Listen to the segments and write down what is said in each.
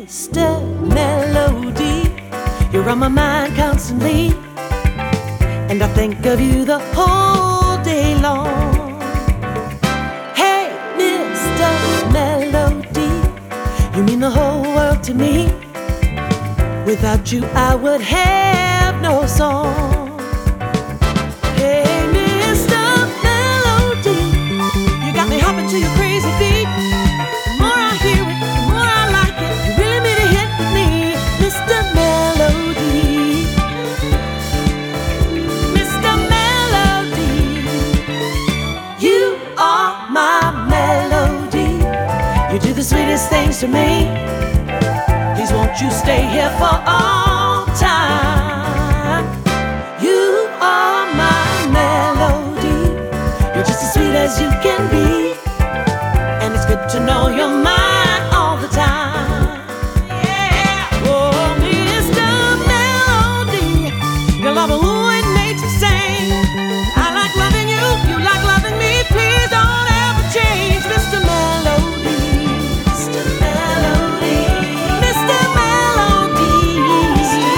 Mr. Melody, you're on my mind constantly, and I think of you the whole day long. Hey, Mr. Melody, you mean the whole world to me. Without you I would have no song. Hey, Mr. Melody, you got me hopping to your crazy beat. The more I hear it, the more I like it. You really made a hit with me, Mr. Melody. Mr. Melody, you are my melody. You do the sweetest things to me. Please won't you stay here for all time. You are my melody. You're just as sweet as you can be, and it's good to know you're mine all the time. Yeah. Oh, Mr. Melody, your love, ooh, it makes me sing. I like loving you, you like loving me. Please don't ever change, Mr. Melody. Mr. Melody. Mr. Melody. Mr.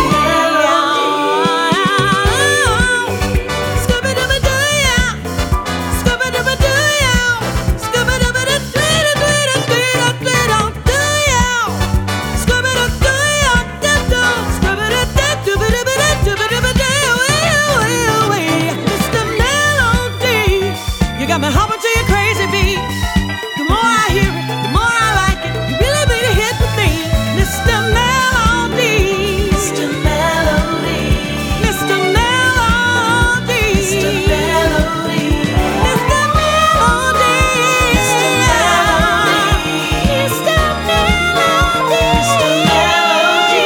Melody. Scooby-Dooby-Doo-ya. Scooby-Dooby-Doo-ya. Scooby-Dooby-Doo-ya. Scooby-Doo-Doo-ya. Mr. Melody, you got me hopping to your crazy beat. The more I hear it, the more I like it. You really made a hit with me, Mr. Melody. Mr. Melody. Mr. Melody. Mr. Melody. Mr. Melody. Mr. Melody. Mr. Melody.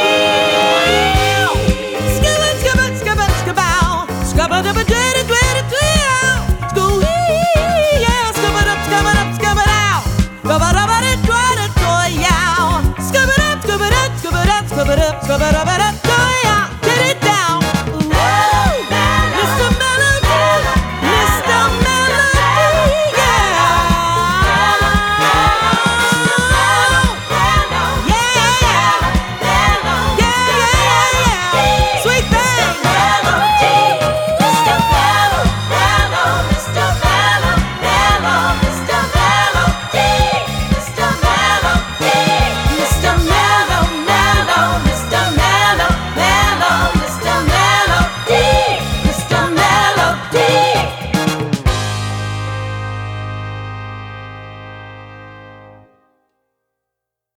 Skibba, skibba, skibba, skibbow. Scubba-dubba-doo-doo-doo-doo-doo. Scoo-wee, yeah. Scubba-dub, scubba-dub, scubba-dow. Scubba-dubba-doo-doo-doo-doo-yow. Scubba-dub, scubba-dub, scubba-dub, scubba-dub, scubba-dub-dub.